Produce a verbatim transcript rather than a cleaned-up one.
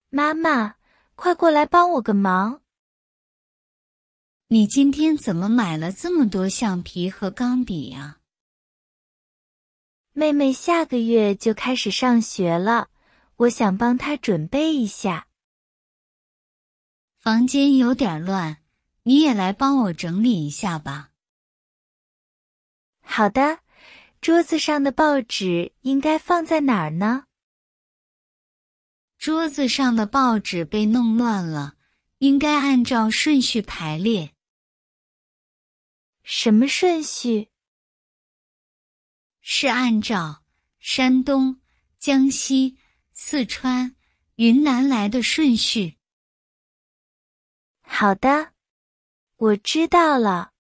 妈妈，快过来帮我个忙。 你今天怎么买了这么多橡皮和钢笔呀？ 妹妹下个月就开始上学了，我想帮她准备一下。 房间有点乱，你也来帮我整理一下吧。 好的，桌子上的报纸应该放在哪儿呢？ 桌子上的报纸被弄乱了，应该按照顺序排列。 什么顺序？ 是按照山东、江西、四川、云南来的顺序。 好的，我知道了。